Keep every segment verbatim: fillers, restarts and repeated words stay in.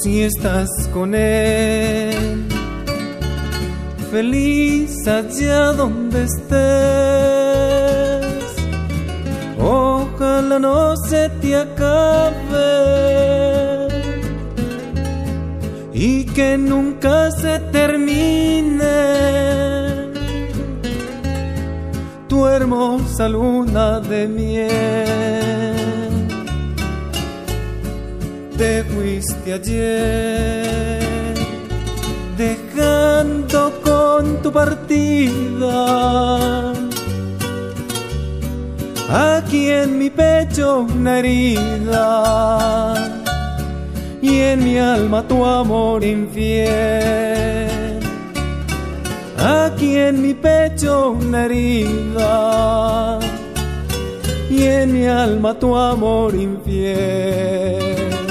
si estás con él, feliz allá donde estés. Ojalá no se te acabe y que nunca se termine tu hermosa luna de miel. Te fuiste ayer, dejando con tu partida aquí en mi pecho una herida y en mi alma tu amor infiel. Aquí en mi pecho una herida y en mi alma tu amor infiel.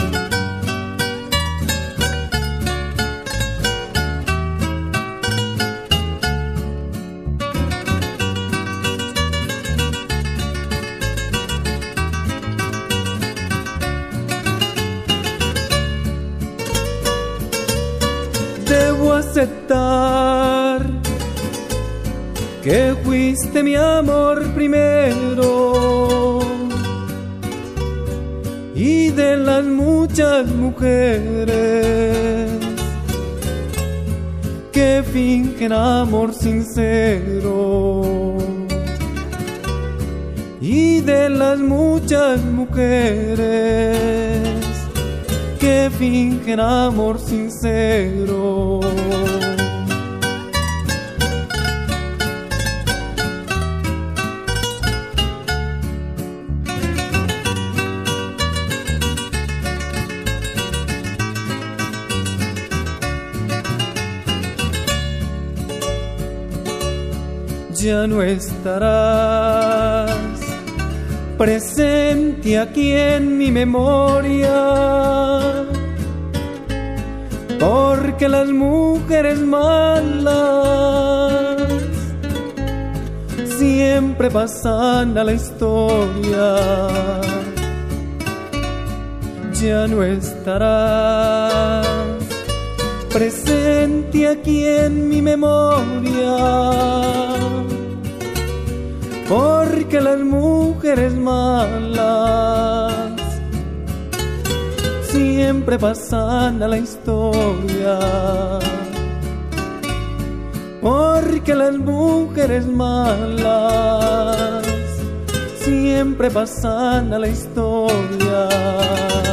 Debo aceptar que fuiste mi amor primero, y de las muchas mujeres que fingen amor sincero, y de las muchas mujeres que fingen amor sincero. Ya no estarás presente aquí en mi memoria, porque las mujeres malas siempre pasan a la historia. Ya no estarás presente aquí en mi memoria, porque las mujeres malas siempre pasan a la historia, porque las mujeres malas siempre pasan a la historia.